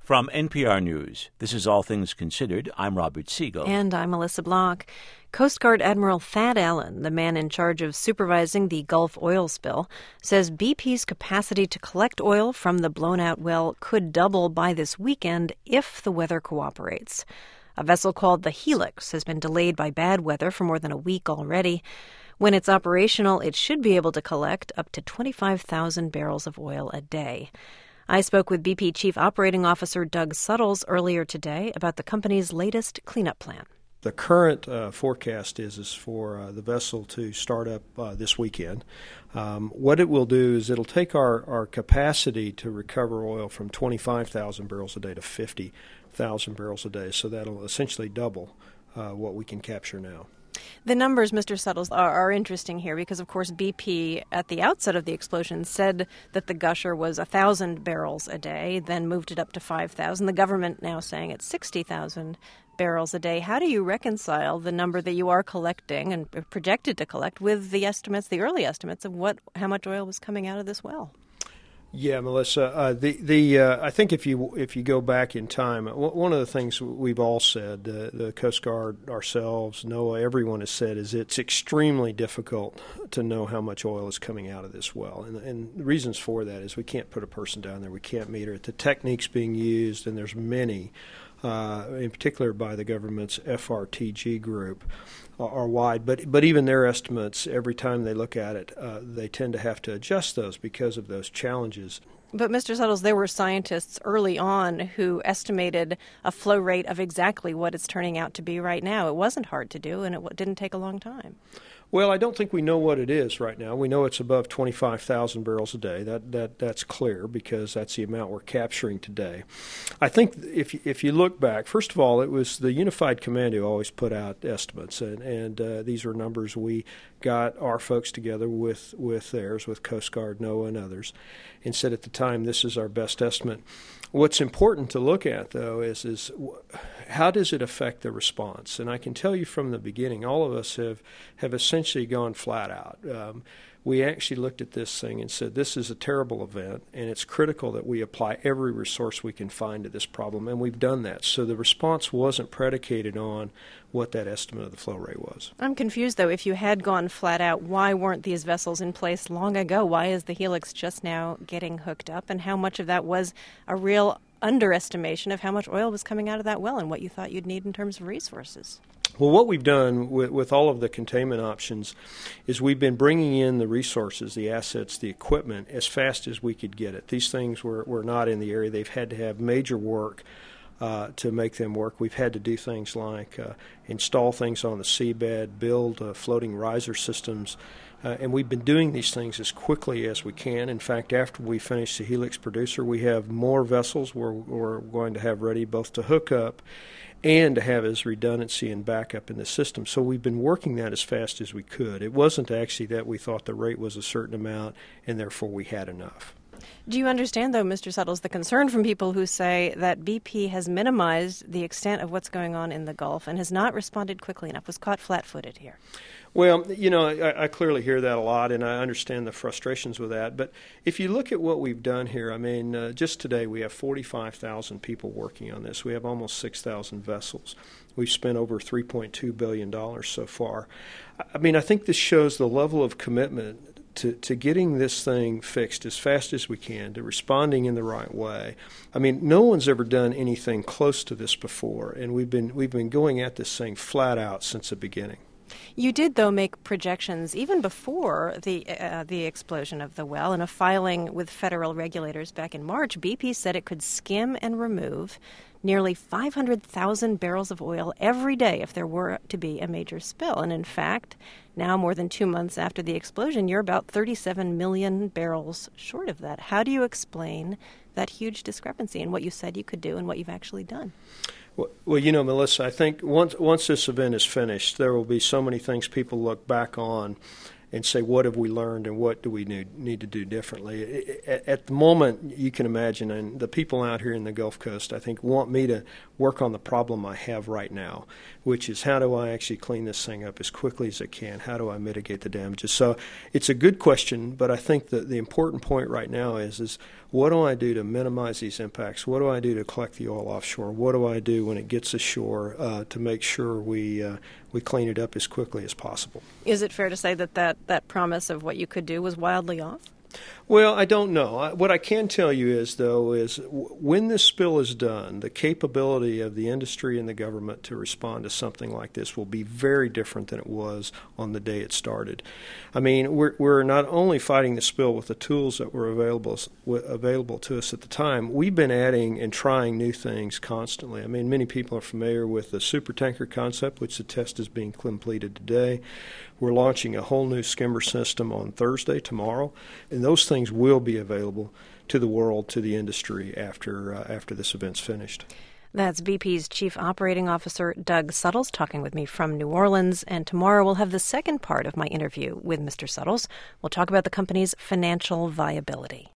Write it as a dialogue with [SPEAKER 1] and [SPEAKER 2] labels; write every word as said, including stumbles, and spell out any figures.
[SPEAKER 1] From N P R News, this is All Things Considered. I'm Robert Siegel.
[SPEAKER 2] And I'm Melissa Block. Coast Guard Admiral Thad Allen, the man in charge of supervising the Gulf oil spill, says B P's capacity to collect oil from the blown-out well could double by this weekend if the weather cooperates. A vessel called the Helix has been delayed by bad weather for more than a week already. When it's operational, it should be able to collect up to twenty-five thousand barrels of oil a day. I spoke with B P Chief Operating Officer Doug Suttles earlier today about the company's latest cleanup plan.
[SPEAKER 3] The current uh, forecast is, is for uh, the vessel to start up uh, this weekend. Um, what it will do is it'll take our, our capacity to recover oil from twenty-five thousand barrels a day to fifty thousand barrels a day, so that'll essentially double uh, what we can capture now.
[SPEAKER 2] The numbers, Mister Suttles, are, are interesting here because, of course, B P at the outset of the explosion said that the gusher was one thousand barrels a day, then moved it up to five thousand. The government now saying it's sixty thousand barrels a day. How do you reconcile the number that you are collecting and projected to collect with the estimates, the early estimates of what how much oil was coming out of this well?
[SPEAKER 3] Yeah, Melissa. Uh, the the uh, I think if you if you go back in time, w- one of the things we've all said, uh, the Coast Guard, ourselves, NOAA, everyone has said, is it's extremely difficult to know how much oil is coming out of this well, and and the reasons for that is we can't put a person down there, we can't meter it. The techniques being used, and there's many, uh, in particular by the government's F R T G group, are wide, but but even their estimates, every time they look at it, uh, they tend to have to adjust those because of those challenges.
[SPEAKER 2] But, Mister Suttles, there were scientists early on who estimated a flow rate of exactly what it's turning out to be right now. It wasn't hard to do, and it didn't take a long time.
[SPEAKER 3] Well, I don't think we know what it is right now. We know it's above twenty-five thousand barrels a day. That that that's clear because that's the amount we're capturing today. I think if if you look back, first of all, it was the Unified Command who always put out estimates, and and uh, these were numbers we got our folks together with with theirs, with Coast Guard, NOAA, and others, and said at the time this is our best estimate. What's important to look at, though, is is how does it affect the response? And I can tell you from the beginning, all of us have, have essentially gone flat out. Um, we actually looked at this thing and said this is a terrible event, and it's critical that we apply every resource we can find to this problem, and we've done that. So the response wasn't predicated on what that estimate of the flow rate was.
[SPEAKER 2] I'm confused, though. If you had gone flat out, why weren't these vessels in place long ago? Why is the Helix just now getting hooked up? And how much of that was a real underestimation of how much oil was coming out of that well and what you thought you'd need in terms of resources?
[SPEAKER 3] Well, what we've done with, with all of the containment options is we've been bringing in the resources, the assets, the equipment as fast as we could get it. These things were, were not in the area. They've had to have major work uh, to make them work. We've had to do things like uh, install things on the seabed, build uh, floating riser systems, uh, and we've been doing these things as quickly as we can. In fact, after we finish the Helix Producer, we have more vessels we're, we're going to have ready both to hook up and to have as redundancy and backup in the system. So we've been working that as fast as we could. It wasn't actually that we thought the rate was a certain amount and therefore we had enough.
[SPEAKER 2] Do you understand, though, Mister Suttles, the concern from people who say that B P has minimized the extent of what's going on in the Gulf and has not responded quickly enough, was caught flat-footed here?
[SPEAKER 3] Well, you know, I, I clearly hear that a lot, and I understand the frustrations with that. But if you look at what we've done here, I mean, uh, just today we have forty-five thousand people working on this. We have almost six thousand vessels. We've spent over three point two billion dollars so far. I mean, I think this shows the level of commitment to, to getting this thing fixed as fast as we can, to responding in the right way. I mean, no one's ever done anything close to this before, and we've been we've been going at this thing flat out since the beginning.
[SPEAKER 2] You did, though, make projections even before the uh, the explosion of the well. In a filing with federal regulators back in March, B P said it could skim and remove nearly five hundred thousand barrels of oil every day if there were to be a major spill. And in fact, now more than two months after the explosion, you're about thirty-seven million barrels short of that. How do you explain that huge discrepancy in what you said you could do and what you've actually done?
[SPEAKER 3] Well, you know, Melissa, I think once once this event is finished, there will be so many things people look back on and say, what have we learned and what do we need, need to do differently? At, at the moment, you can imagine, and the people out here in the Gulf Coast, I think, want me to work on the problem I have right now, which is how do I actually clean this thing up as quickly as I can? How do I mitigate the damages? So it's a good question, but I think that the important point right now is, is what do I do to minimize these impacts? What do I do to collect the oil offshore? What do I do when it gets ashore uh, to make sure we uh, we clean it up as quickly as possible?
[SPEAKER 2] Is it fair to say that, that that promise of what you could do was wildly off?
[SPEAKER 3] Well, I don't know. What I can tell you is, though, is when this spill is done, the capability of the industry and the government to respond to something like this will be very different than it was on the day it started. I mean, we're, we're not only fighting the spill with the tools that were available available to us at the time, we've been adding and trying new things constantly. I mean, many people are familiar with the supertanker concept, which the test is being completed today. We're launching a whole new skimmer system on Thursday, tomorrow, and those things will be available to the world, to the industry after uh, after this event's finished.
[SPEAKER 2] That's B P's Chief Operating Officer Doug Suttles talking with me from New Orleans, and tomorrow we'll have the second part of my interview with Mister Suttles. We'll talk about the company's financial viability.